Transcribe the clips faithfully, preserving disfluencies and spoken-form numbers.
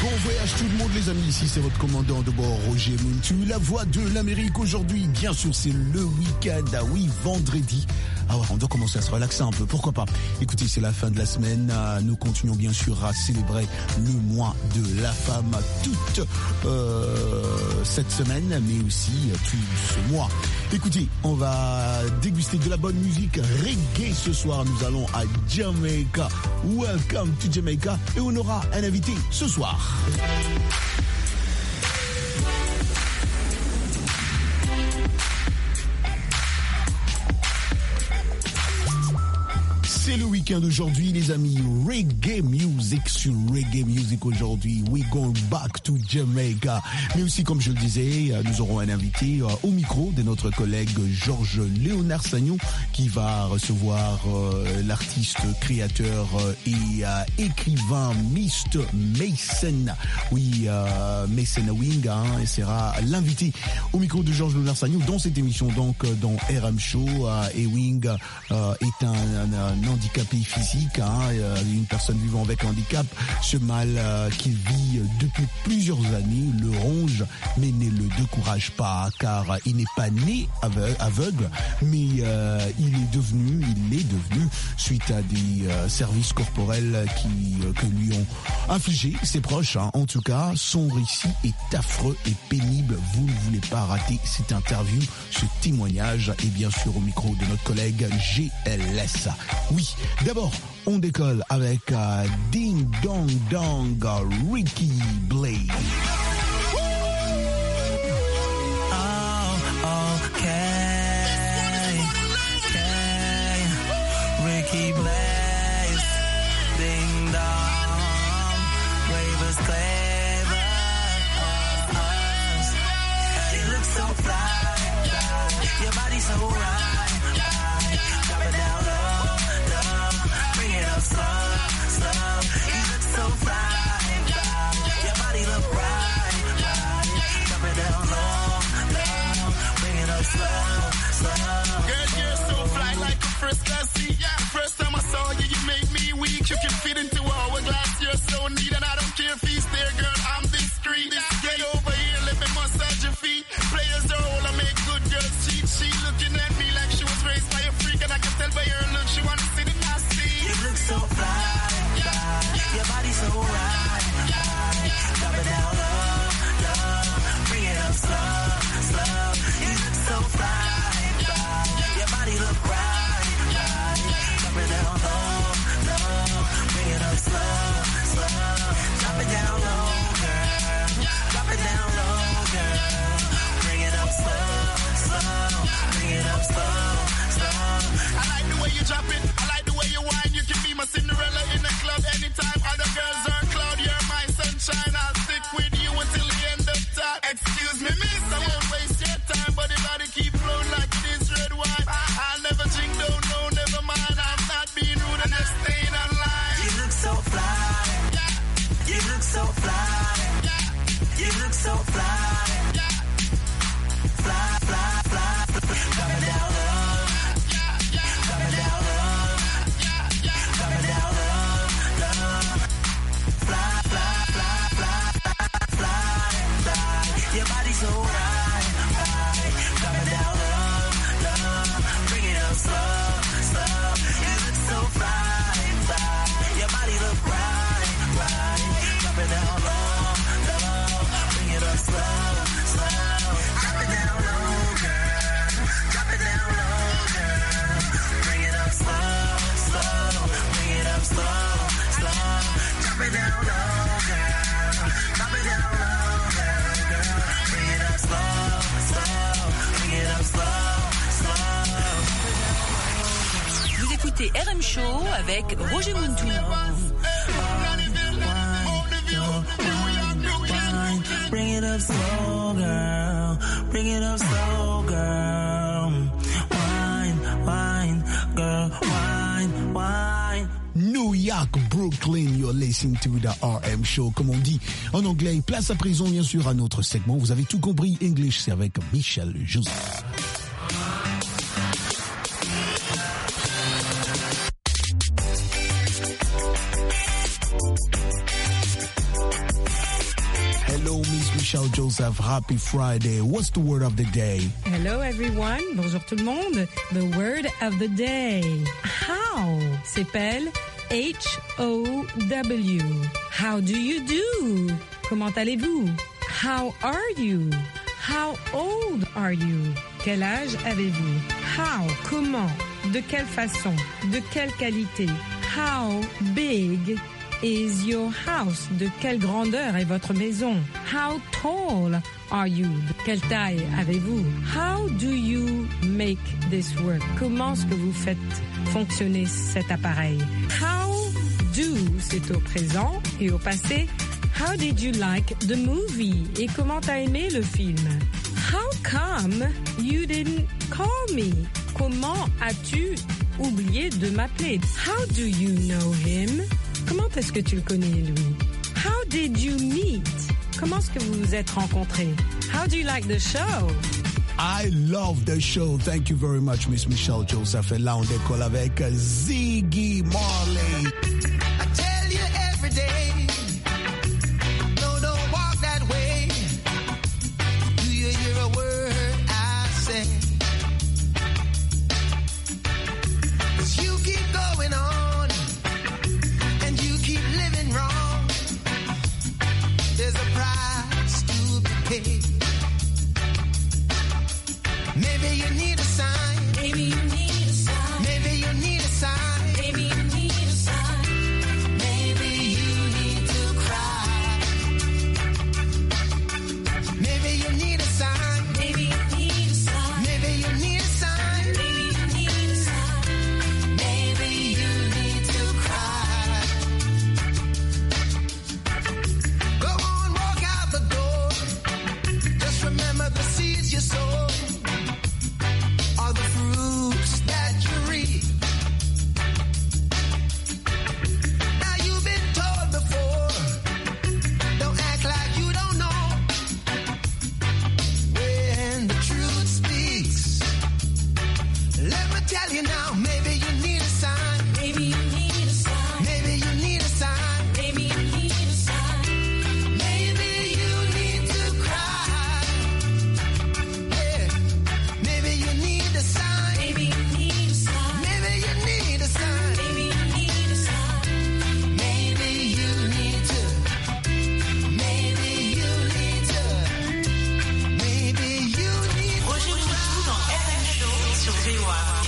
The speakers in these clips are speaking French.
Bon voyage tout le monde les amis, ici c'est votre commandant de bord Roger Muntu, la voix de l'Amérique aujourd'hui. Bien sûr c'est le week-end, ah oui, vendredi. Ah ouais, on doit commencer à se relaxer un peu, pourquoi pas. Écoutez, c'est la fin de la semaine, nous continuons bien sûr à célébrer le mois de la femme toute euh, cette semaine, mais aussi tout ce mois. Écoutez, on va déguster de la bonne musique reggae ce soir, nous allons à Jamaica. Welcome to Jamaica et on aura un invité ce soir. C'est le week-end aujourd'hui, les amis. Reggae music sur Reggae Music aujourd'hui. We go back to Jamaica. Mais aussi, comme je le disais, nous aurons un invité au micro de notre collègue Georges Léonard Sagnon qui va recevoir euh, l'artiste, créateur et euh, écrivain Mister Mason. Oui, euh, Mason Wing hein, sera l'invité au micro de Georges Léonard Sagnon dans cette émission, donc dans R M Show. Euh, et Wing euh, est un, un, un handicapé physique, hein, une personne vivant avec un handicap. Ce mal euh, qu'il vit depuis plusieurs années le ronge, mais ne le décourage pas, car il n'est pas né aveugle, mais euh, il est devenu, il est devenu suite à des euh, services corporels qui euh, que lui ont infligé ses proches. Hein. En tout cas, son récit est affreux et pénible. Vous ne voulez pas rater cette interview, ce témoignage, et bien sûr au micro de notre collègue G L S. Oui. D'abord, on décolle avec uh, Ding Dong Dong, uh, Ricky Blaze. Oh, okay, okay, Ricky Blaze, Ding Dong, Ravers Clavers, you look so fly, your body's so right, drop it down low. Slow, slow, you look so fly, fly. Your body look right, right. Drop it down low, low. Bring it up slow, slow. Girl, you're so fly like a first class seat. Yeah. First time I saw you, you make me weak. You can fit into a hourglass, you're so neat. And I don't care if he's there, girl, I'm discreet. Get over here, let me massage your feet. Players are all I make good girls cheat. She looking at me like she was raised by a freak. And I can tell by her look, she wanna see the nasty. You look so fly, fly. Your body so right, right. Drop it down low, low. Bring it up slow, slow. You look so fly, fly. Your body look right, right. Drop it down low, low. Bring it up slow, slow. Drop it down low, girl. Drop it down low, girl. Bring it up slow, slow. Bring it up slow, slow. I like the way you drop it. I like the way you whine. You can be my Cinderella in the club anytime. Other girls are cloud. You're my sunshine. I'll stick with you until the end of time. Excuse me, miss. I won't waste your time. But if I keep flowing like it is red wine, I'll never drink. No, no, never mind. I'm not being rude. I'm just staying online. You look so fly. You look so fly. You look so fly. Fly, fly, fly. Drop it down low. Drop it down low. Drop it down low, low. Fly, fly, fly, fly, fly, fly. Your body's so right, right. Drop it down low, low. Bring it up slow, slow. You look so fly, fly. Your body look right, right. Drop it down low, low. Bring it up slow, slow. Drop it down low, girl. Drop it down low, girl. Bring it up slow, slow. Bring it up slow, slow. Drop it down low, girl. Drop it down low, girl, girl. Bring it up slow, slow. Bring it up slow, slow. Vous écoutez R M Show avec Roger Muntu. Bring it up slow, girl. Bring it up slow, girl. Wine, wine, girl. Wine, wine. New York, Brooklyn, you're listening to the R M Show, comme on dit en anglais. Place à présent, bien sûr, à notre segment. Vous avez tout compris, English, c'est avec Michel Joseph. Michelle Joseph. Happy Friday. What's the word of the day? Hello everyone. Bonjour tout le monde. The word of the day. How s'appelle H O W. How do you do? Comment allez-vous? How are you? How old are you? Quel âge avez-vous? How, comment? De quelle façon? De quelle qualité? How big is your house? De quelle grandeur est votre maison? How tall are you? De quelle taille avez-vous? How do you make this work? Comment est-ce que vous faites fonctionner cet appareil? How do, c'est au présent et au passé. How did you like the movie? Et comment t'as aimé le film? How come you didn't call me? Comment as-tu oublié de m'appeler? How do you know him? Comment est-ce que tu le connais, lui? How did you meet? Comment est-ce que vous vous êtes rencontrés? How do you like the show? I love the show. Thank you very much, Miss Michelle Joseph. Et là, on décolle avec Ziggy Marley. I tell you every day, no, don't walk that way. Do you hear a word I say? 'Cause you keep going on and you keep living wrong. There's a price to be paid. Maybe you need a sign. Maybe you need a sign. Maybe you need a sign. Maybe you need a sign. Maybe you need to cry. Maybe you need a sign. Maybe you need a sign. Maybe you need a sign. Maybe you need a sign. Maybe you need to cry. Go on, walk out the door. Just remember the seeds you sow are the fruits that you reap. Now you've been told before, don't act like you don't know. When the truth speaks, let me tell you now, maybe you need a sign. Maybe you need a sign. Maybe you need a sign. Maybe you need a sign. Maybe you need to cry. Yeah. Maybe you need a sign. Maybe you need a sign. Maybe you need a sign. Maybe you need a sign. Maybe you need to. Maybe you need to. Maybe you need to. Roger Moutou dans R M Show sur V O A.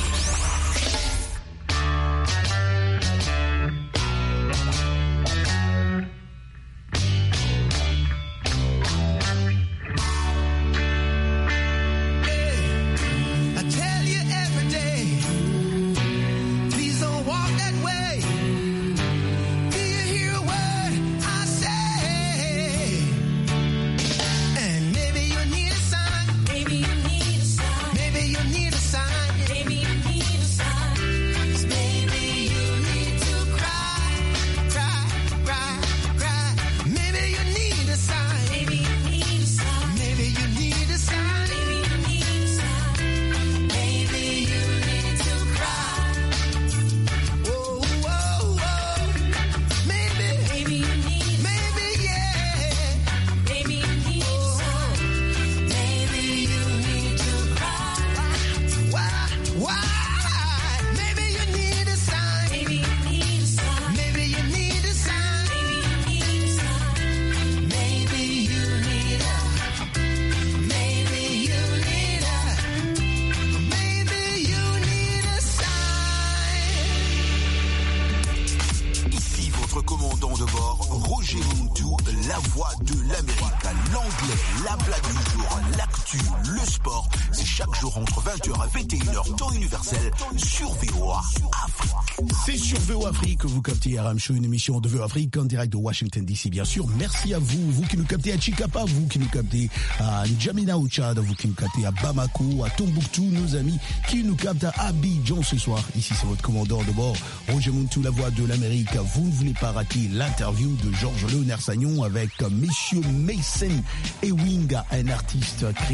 I tell you every day, please don't walk that way. Do you hear a word I say? And maybe you need a sign. Maybe you need a sign. Maybe you need a sign. Maybe you need a sign. 'Cause maybe you need to cry, cry, cry, cry. Maybe you need a sign. Maybe you need a sign. Maybe you need a sign. Maybe you need a sign. Maybe you need to cry. Whoa, whoa, whoa. Maybe, maybe you need, maybe yeah. Maybe you need a sign. Maybe you need to cry. Why, why? Maybe you need a sign. Maybe you need a sign. Maybe you need a sign. Maybe you need a sign. Maybe you need a. Maybe you need a. Maybe you need a sign. Ici votre commandant de bord, Roger Moutou, la voix de l'Amérique, l'anglais, la blague du jour, l'actu, le sport. C'est chaque jour entre vingt heures et vingt et une heures, temps universel, sur V O A Afrique. C'est sur V O A Afrique que vous captez R M Show, une émission de V O A Afrique en direct de Washington D C, bien sûr. Merci à vous, vous qui nous captez à Chikapa, vous qui nous captez à N'Djamena au Tchad, vous qui nous captez à Bamako, à Tombouctou, nos amis qui nous captent à Abidjan ce soir. Ici, c'est votre commandant de bord, Roger Moutou, la voix de l'Amérique. Vous ne voulez pas rater l'interview de Georges Léonard Sagnon avec Monsieur Mason Ewing, un artiste créatif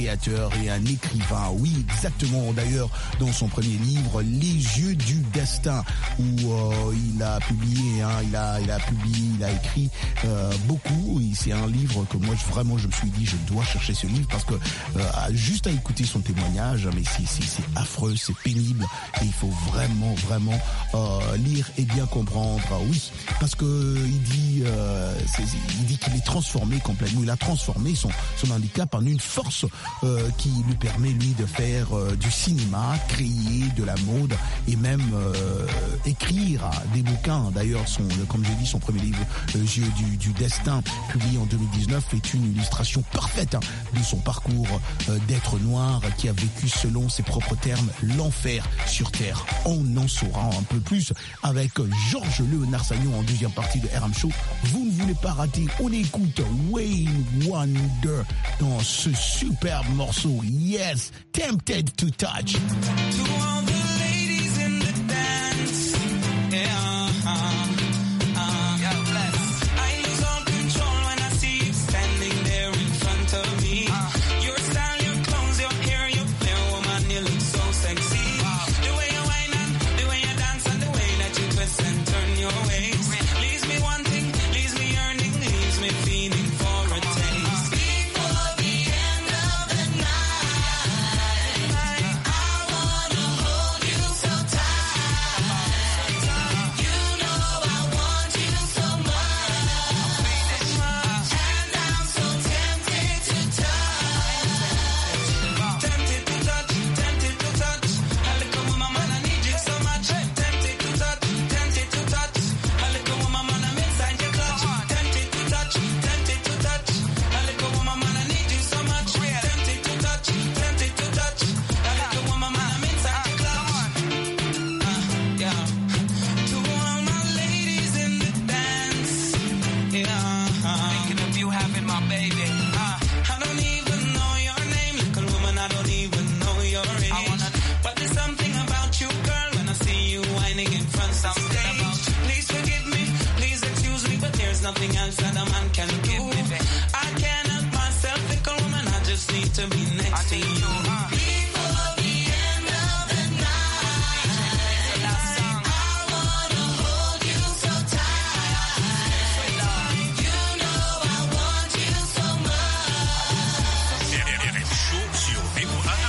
créateur et un écrivain. Oui, exactement. D'ailleurs, dans son premier livre, Les yeux du destin, où euh, il a publié, hein, il a, il a publié, il a écrit euh, beaucoup. Et c'est un livre que moi, je, vraiment, je me suis dit, je dois chercher ce livre parce que euh, juste à écouter son témoignage, mais c'est, c'est, c'est affreux, c'est pénible, et il faut vraiment, vraiment euh, lire et bien comprendre. Oui, parce que il dit, euh, c'est, il dit qu'il est transformé complètement. Il a transformé son, son handicap en une force euh, qui lui permet lui de faire euh, du cinéma, créer de la mode et même euh, écrire des bouquins. D'ailleurs, son, comme j'ai dit, son premier livre, Les yeux du, du destin, publié en deux mille dix-neuf, est une illustration parfaite hein, de son parcours euh, d'être noir qui a vécu selon ses propres termes l'enfer sur terre. On en saura un peu plus avec Georges Léonard Sagnon en deuxième partie de R M Show. Vous ne voulez pas rater, on écoute Wayne Wonder dans ce superbe morceau. Yes, Tempted to Touch. To all the ladies in the dance, yeah, uh, uh, yeah, bless. I lose all control when I see you standing there in front of me. Uh, your style, your clothes, your hair, your hair, woman, you look so sexy. Wow. The way you whine and the way you dance and the way that you twist and turn your waist leaves me wanting, leaves me yearning, leaves me feeling for a taste. Before the end of the night, I wanna hold you so tight. You know I want you so much, and I'm so tempted to touch. Tempted to touch, tempted to touch. A little woman, man, I need you so much. Tempted to touch, tempted to touch. A little woman, man, I'm inside your clutch. Tempted to touch, tempted to touch. A little woman, man, I need you so much. Tempted to touch, tempted to touch. A little woman, man, I'm inside your clutch. Uh, yeah. To all my ladies in the dance, yeah. Thinking of you having my baby. Uh, I don't even know your name, little woman. I don't even know your age. But there's something about you, girl, when I see you whining in front of stage. Please forgive me, please excuse me, but there's nothing else that a man can give me. I can't help myself, little woman. I just need to be next to you. Before the end of the night, I wanna hold you so tight. You know I want you so much. R M Show sur V O A.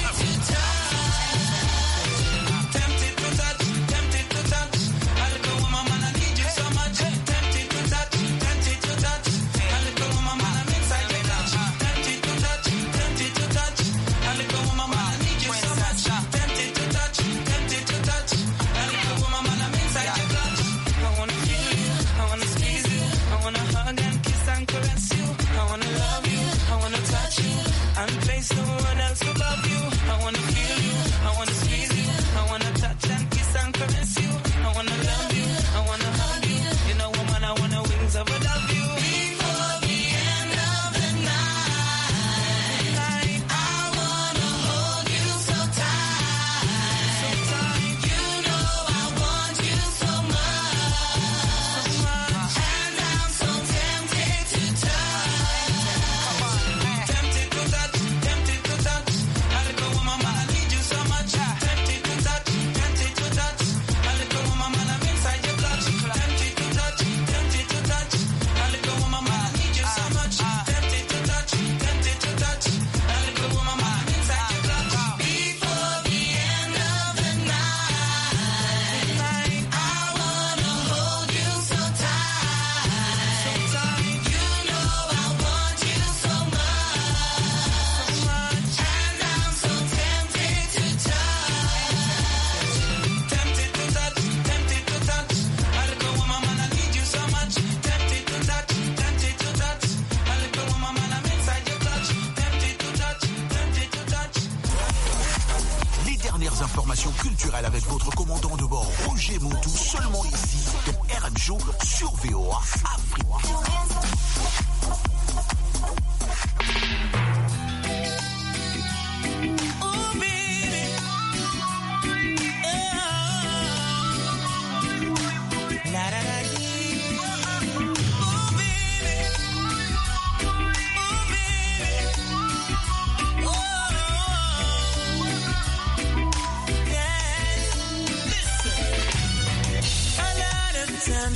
Tempted to touch, tempted to touch. A little woman, man, I need you so much. Tempted to touch, tempted to touch. A little woman, man, I'm inside your clutch. Tempted to touch, tempted to touch. A little woman, man, I need you so much. Tempted to touch, tempted to touch. A little woman, man, I'm inside your clutch. I wanna feel you, I wanna squeeze you, I wanna hug and kiss and caress you. I wanna love you, I wanna touch you, and place no one else above you. I wanna feel you, I wanna squeeze you, I wanna touch and kiss and caress you. I wanna love you, I wanna hug you. You know, woman, I wanna wings of a dove you. Before the end of the night, I wanna hold you so tight. So tight. You know I want you so much, and I'm so tempted to touch. Tempted to touch, tempted to touch. A little woman, man, I need you so much. Tempted to touch, tempted to touch. A little woman, man, I'm inside your clutch. Tempted to touch, tempted to touch. A little woman, man, I need you so much. Tempted to touch, tempted to touch. A little woman, man, I'm inside your clutch. Before the end of the night, I wanna hold you so tight. So tight. You know I want you so much, and I'm so tempted to touch. Tempted to touch, tempted to touch. A little woman, man, I need you so much. Tempted to touch, tempted to touch. A little woman, man, I'm inside your clutch. Tempted to touch, tempted to touch. Les dernières informations culturelles avec votre commandant de bord Roger Montou, seulement ici dans R M Show sur V O A Afrique. Oh, baby. Yeah. La, la, la, yeah. Oh, baby. Oh, baby. Oh,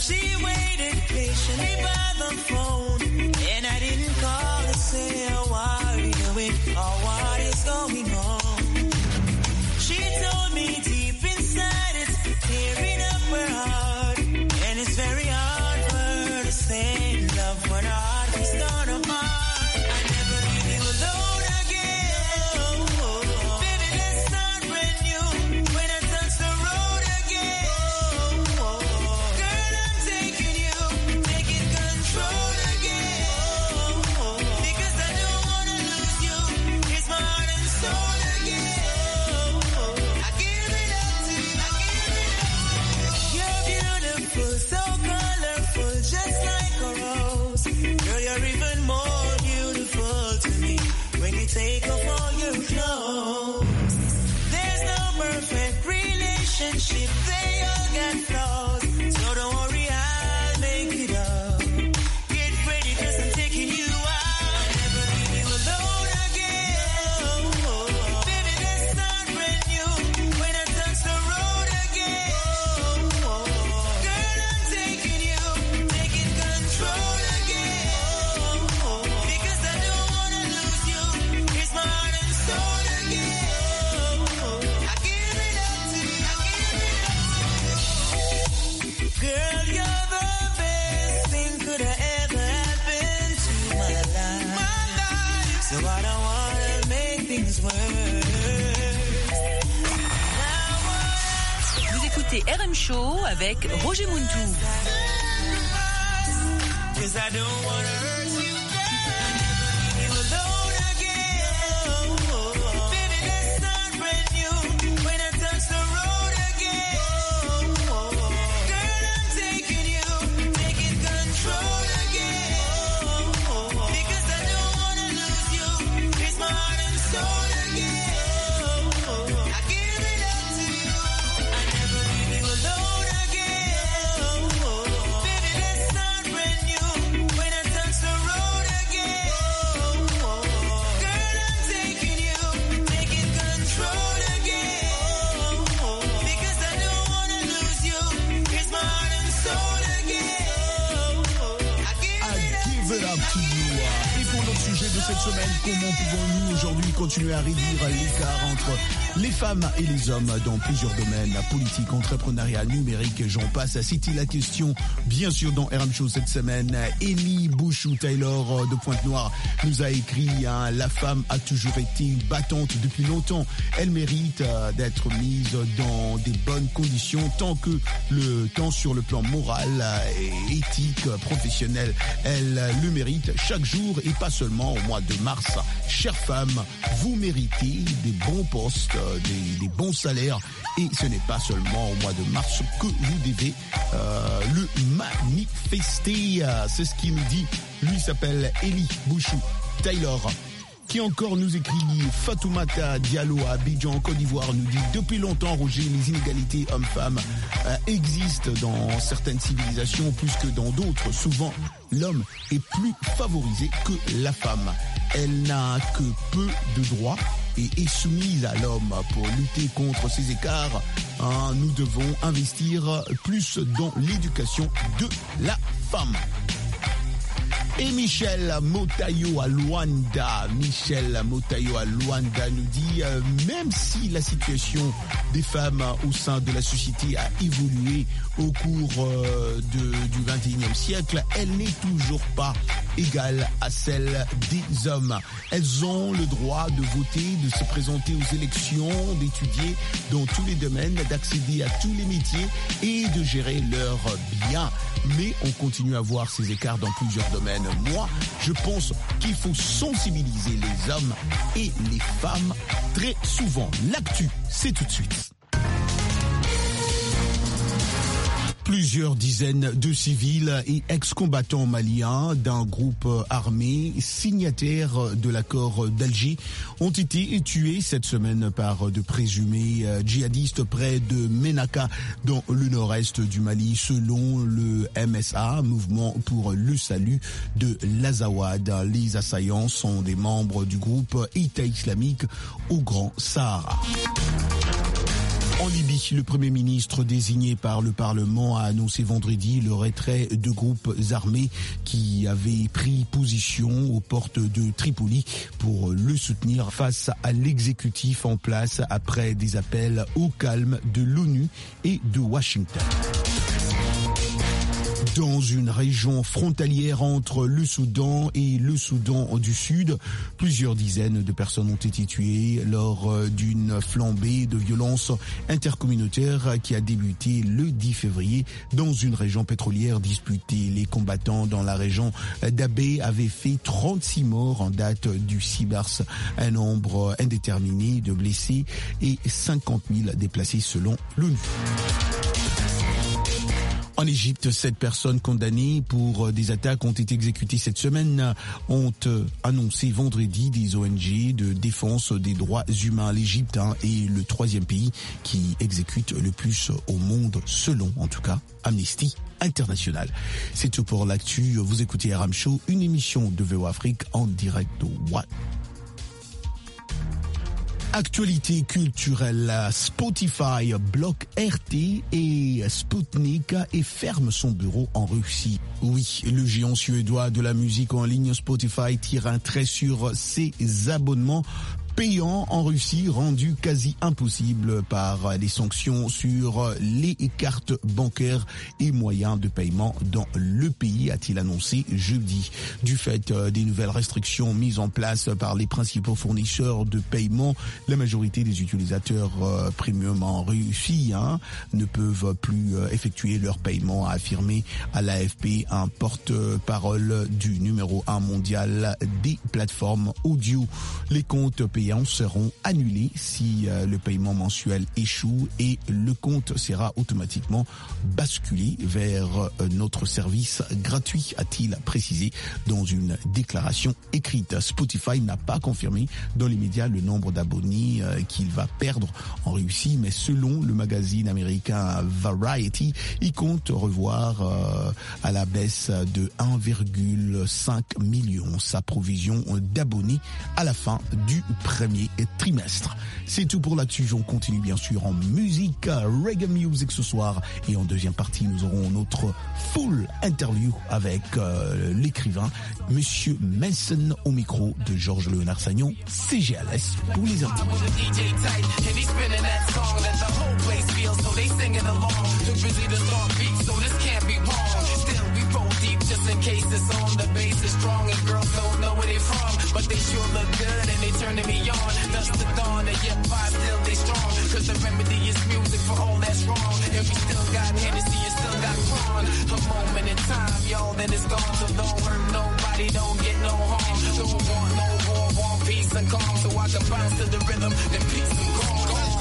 She waited patiently by the phone, and I didn't call to say, oh, why are you doing, or what is going on? She told me deep inside it's tearing up her heart, and it's very hard for her to stay in love when her heart is torn apart. I never leave you alone again. Baby, let's start brand new. When I touch the road again, girl, I'm taking you, taking control again. Because I don't wanna lose you. It's my heart and soul again. I give it up to you. I give it up. You're beautiful, so colorful, just like a rose. Girl, you're even more beautiful to me when you take off all your clothes. There's no perfect relationship, they all got flaws. So don't worry, I'll make it up. Get ready, cause I'm taking you out. I'll never leave you alone again. Baby, let's start brand new. When I touch the road again, girl, I'm taking you, taking control again. Because I don't wanna lose you. It's my heart and soul again. I give it up to you. I give it up. Girl, you're the best thing could have ever happened to my life. My life. So I don't wanna make things worse. Now what Vous écoutez R M Show avec Roger Muntou. Cause I don't wanna hurt you, girl. Leave you alone again. Baby, let's start brand new. When I touch the road again, girl, I'm taking you, taking control again. Because I don't wanna lose you. It's my heart and soul again. I give it up to you. I never leave you alone again. Baby, let's start brand new. When I touch the road again, girl, I'm taking you, taking control again. Because I don't wanna lose you. It's my heart and soul again. I give I give it up to you. Et pour notre sujet de cette semaine, comment pouvons-nous aujourd'hui continuer à réduire l'écart entre les femmes et les hommes dans plusieurs domaines, la politique, entrepreneuriat, numérique, j'en passe. C'était la question, bien sûr, dans R M Show cette semaine. Ellie Bouchou-Taylor de Pointe-Noire nous a écrit hein, « La femme a toujours été une battante depuis longtemps. Elle mérite euh, d'être mise dans des bonnes conditions tant que le temps sur le plan moral euh, et éthique, professionnel, elle euh, le mérite chaque jour et pas seulement au mois de mars. Chère femme, vous méritez des bons postes, euh, des, des bons salaires et ce n'est pas seulement au mois de mars que vous devez euh, le manifester. Euh, C'est ce qu'il nous dit. Lui s'appelle Ellie Bouchou-Taylor. Qui encore nous écrit Fatoumata Diallo à Abidjan, en Côte d'Ivoire, nous dit « Depuis longtemps, Roger, les inégalités hommes-femmes euh, existent dans certaines civilisations plus que dans d'autres. Souvent, l'homme est plus favorisé que la femme. Elle n'a que peu de droits et est soumise à l'homme. Pour lutter contre ces écarts, hein, nous devons investir plus dans l'éducation de la femme. » Et Michel Motayo à Luanda, Michel Motayo à Luanda nous dit euh, même si la situation des femmes au sein de la société a évolué au cours euh, de, du vingt et unième siècle, elle n'est toujours pas égale à celle des hommes. Elles ont le droit de voter, de se présenter aux élections, d'étudier dans tous les domaines, d'accéder à tous les métiers et de gérer leurs biens. Mais on continue à voir ces écarts dans plusieurs domaines. Moi, je pense qu'il faut sensibiliser les hommes et les femmes très souvent. L'actu, c'est tout de suite. Plusieurs dizaines de civils et ex-combattants maliens d'un groupe armé signataires de l'accord d'Alger ont été tués cette semaine par de présumés djihadistes près de Ménaka dans le nord-est du Mali, selon le M S A, Mouvement pour le Salut de l'Azawad. Les assaillants sont des membres du groupe État islamique au Grand Sahara. En Libye, le Premier ministre désigné par le Parlement a annoncé vendredi le retrait de groupes armés qui avaient pris position aux portes de Tripoli pour le soutenir face à l'exécutif en place après des appels au calme de l'ONU et de Washington. Dans une région frontalière entre le Soudan et le Soudan du Sud, plusieurs dizaines de personnes ont été tuées lors d'une flambée de violence intercommunautaire qui a débuté le dix février dans une région pétrolière disputée. Les combattants dans la région d'Abé avaient fait trente-six morts en date du six mars, un nombre indéterminé de blessés et cinquante mille déplacés selon l'ONU. En Égypte, sept personnes condamnées pour des attaques ont été exécutées cette semaine, ont annoncé vendredi des O N G de défense des droits humains. L'Égypte hein, est le troisième pays qui exécute le plus au monde, selon en tout cas Amnesty International. C'est tout pour l'actu. Vous écoutez R M Show, une émission de V O Afrique en direct de One. Actualité culturelle, Spotify bloque R T et Sputnik et ferme son bureau en Russie. Oui, le géant suédois de la musique en ligne Spotify tire un trait sur ses abonnements payant en Russie, rendu quasi impossible par les sanctions sur les cartes bancaires et moyens de paiement dans le pays, a-t-il annoncé jeudi. Du fait des nouvelles restrictions mises en place par les principaux fournisseurs de paiement, la majorité des utilisateurs euh, premium en Russie hein, ne peuvent plus euh, effectuer leur paiement, a affirmé à l'A F P un porte-parole du numéro un mondial des plateformes audio. Les comptes payants seront annulés si euh, le paiement mensuel échoue et le compte sera automatiquement basculé vers euh, notre service gratuit, a-t-il précisé dans une déclaration écrite. Spotify n'a pas confirmé dans les médias le nombre d'abonnés euh, qu'il va perdre en Russie, mais selon le magazine américain Variety, il compte revoir euh, à la baisse de un virgule cinq million sa provision d'abonnés à la fin du premier trimestre. C'est tout pour l'actu. On continue bien sûr en musique, reggae music ce soir. Et en deuxième partie, nous aurons notre full interview avec euh, l'écrivain Monsieur Manson au micro de Georges Léonard Sagnon, C G L S pour les intimes. In case it's on the base is strong and girls don't know where they from, but they sure look good and they turning me on. Dust the dawn and yet vibe still they strong, cause the remedy is music for all that's wrong. And we still got Hennessy and still got Quan. A moment in time, y'all, then it's gone. So don't hurt nobody, don't get no harm. Don't want no war, want peace and calm. So I can bounce to the rhythm, then peace and calm.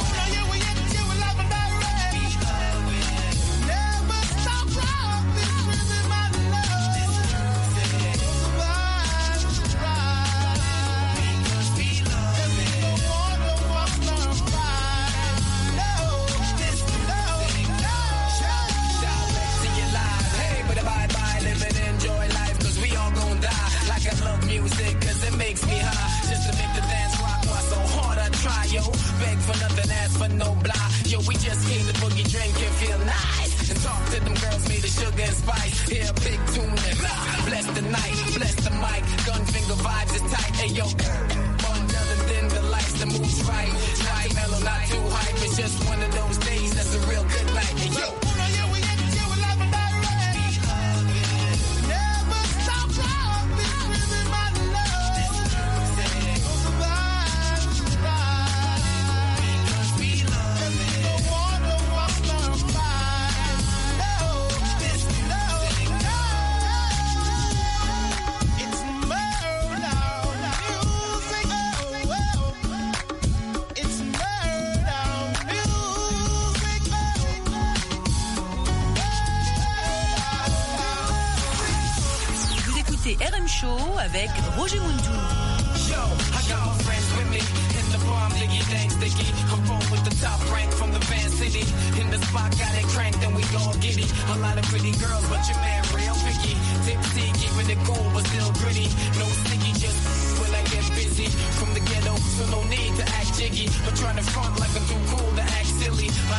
Makes me high, just to make the dance rock. Why so hard I try, yo. Beg for nothing, ask for no blah. Yo, we just came to boogie, drink and feel nice. And talk to them girls made of sugar and spice. Hear a big tune and blah. Bless the night, bless the mic. Gun finger vibes is tight. Hey yo, one doesn't dim the lights, the moves right. Not too mellow, not too hype. It's just one of those days that's a real good night. Hey yo. R M Show avec Roger Muntou. Yo, I got my friends with me in the bomb, diggy, dang sticky. I'm rolling with the top rank from the Van City. In the spot, got it cranked and we all giddy. A lot of pretty girls, but your man real picky. Tipsy, keeping it cool, but still gritty. No sticky, just when I get busy. From the ghetto, so no need to act jiggy. But trying to front like I'm too cool to act silly. I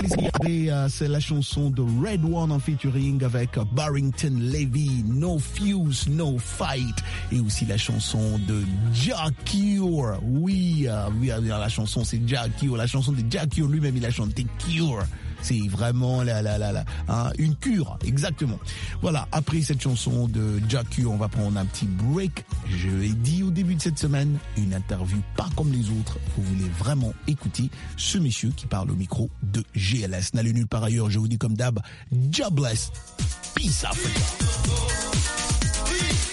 euh, c'est la chanson de Red One en featuring avec Barrington Levy, No Fuse, No Fight, et aussi la chanson de Jah Cure. Oui, euh, oui, la chanson c'est Jah Cure, la chanson de Jah Cure lui-même il a chanté Cure. C'est vraiment la, la, la, la, hein, une cure, exactement. Voilà, après cette chanson de Jah Cure, on va prendre un petit break. Je l'ai dit au début de cette semaine, une interview pas comme les autres. Vous voulez vraiment écouter ce monsieur qui parle au micro de G L S. N'allez nulle part ailleurs, je vous dis comme d'hab, Jah bless, peace Africa.